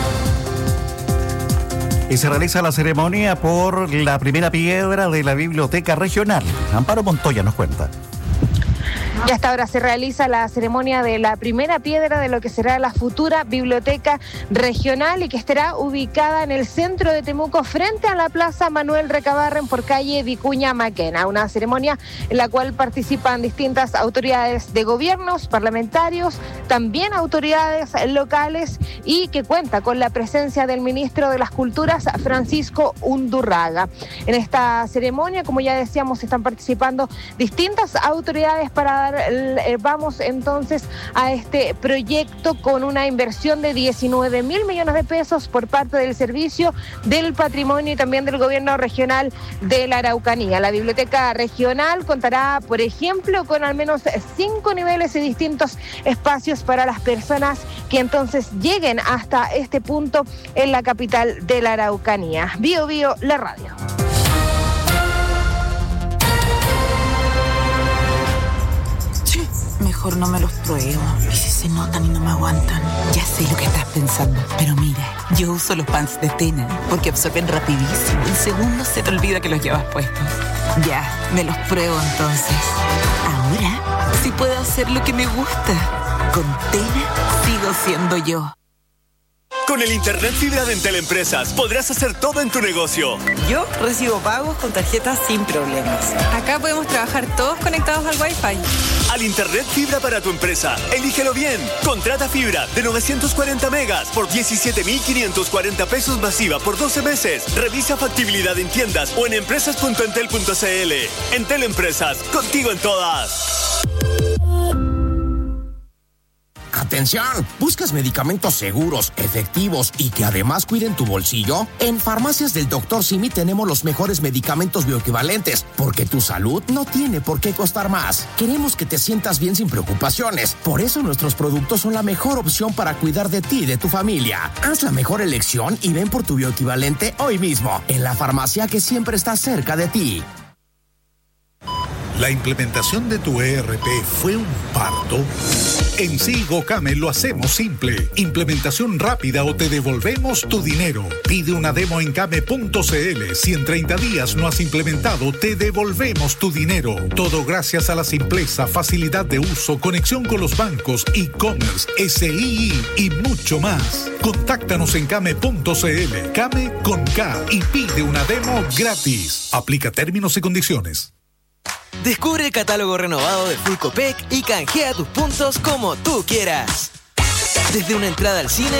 Y se realiza la ceremonia por la primera piedra de la Biblioteca Regional. Amparo Montoya nos cuenta. Y hasta ahora se realiza la ceremonia de la primera piedra de lo que será la futura Biblioteca Regional y que estará ubicada en el centro de Temuco frente a la Plaza Manuel Recabarren por calle Vicuña Maquena. Una ceremonia en la cual participan distintas autoridades de gobiernos, parlamentarios, también autoridades locales y que cuenta con la presencia del ministro de las Culturas, Francisco Undurraga. En esta ceremonia, como ya decíamos, están participando distintas autoridades para dar vamos entonces a este proyecto con una inversión de diecinueve mil millones de pesos por parte del Servicio del Patrimonio y también del Gobierno Regional de la Araucanía. La Biblioteca Regional contará, por ejemplo, con al menos cinco niveles y distintos espacios para las personas que entonces lleguen hasta este punto en la capital de la Araucanía. Bio Bio, la radio. Mejor no me los pruebo. ¿Y si se notan y no me aguantan? Ya sé lo que estás pensando, pero mira, yo uso los pants de Tena porque absorben rapidísimo. En segundos se te olvida que los llevas puestos. Ya, me los pruebo entonces. Ahora sí puedo hacer lo que me gusta. Con Tena sigo siendo yo. Con el Internet Fibra de Entel Empresas podrás hacer todo en tu negocio. Yo recibo pagos con tarjetas sin problemas. Acá podemos trabajar todos conectados al Wi-Fi. Al Internet Fibra para tu empresa, elígelo bien. Contrata fibra de novecientos cuarenta megas por diecisiete mil quinientos cuarenta pesos masiva por doce meses. Revisa factibilidad en tiendas o en empresas punto entel punto c l. Entel Empresas, contigo en todas. Atención, ¿buscas medicamentos seguros, efectivos y que además cuiden tu bolsillo? En Farmacias del doctor Simi tenemos los mejores medicamentos bioequivalentes, porque tu salud no tiene por qué costar más. Queremos que te sientas bien sin preocupaciones, por eso nuestros productos son la mejor opción para cuidar de ti y de tu familia. Haz la mejor elección y ven por tu bioequivalente hoy mismo, en la farmacia que siempre está cerca de ti. ¿La implementación de tu E R P fue un parto? En Sigocame lo hacemos simple. Implementación rápida o te devolvemos tu dinero. Pide una demo en came punto c l. Si en treinta días no has implementado, te devolvemos tu dinero. Todo gracias a la simpleza, facilidad de uso, conexión con los bancos, e-commerce, S I I y mucho más. Contáctanos en came punto c l. Came con K y pide una demo gratis. Aplica términos y condiciones. Descubre el catálogo renovado de Full Copec y canjea tus puntos como tú quieras. Desde una entrada al cine,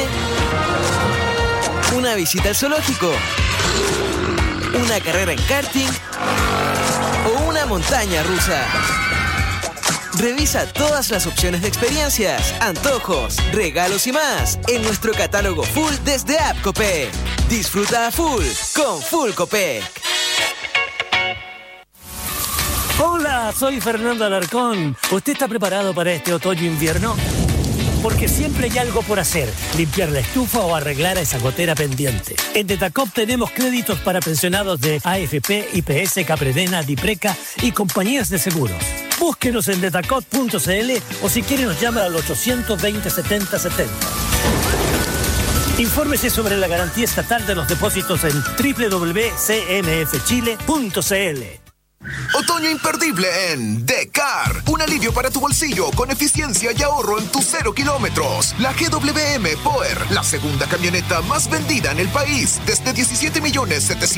una visita al zoológico, una carrera en karting o una montaña rusa. Revisa todas las opciones de experiencias, antojos, regalos y más en nuestro catálogo Full desde App Copec. Disfruta a full con Full Copec. Hola, soy Fernando Alarcón. ¿Usted está preparado para este otoño-invierno? Porque siempre hay algo por hacer, limpiar la estufa o arreglar a esa gotera pendiente. En Detacop tenemos créditos para pensionados de A F P, I P S, Capredena, Dipreca y compañías de seguros. Búsquenos en detacop punto c l o si quiere nos llama al ochocientos veinte, setenta setenta. Infórmese sobre la garantía estatal de los depósitos en doble u doble u doble u punto c m f chile punto c l. Otoño imperdible en Decar. Un alivio para tu bolsillo con eficiencia y ahorro en tus cero kilómetros. La G W M Power, la segunda camioneta más vendida en el país, desde diecisiete millones setecientos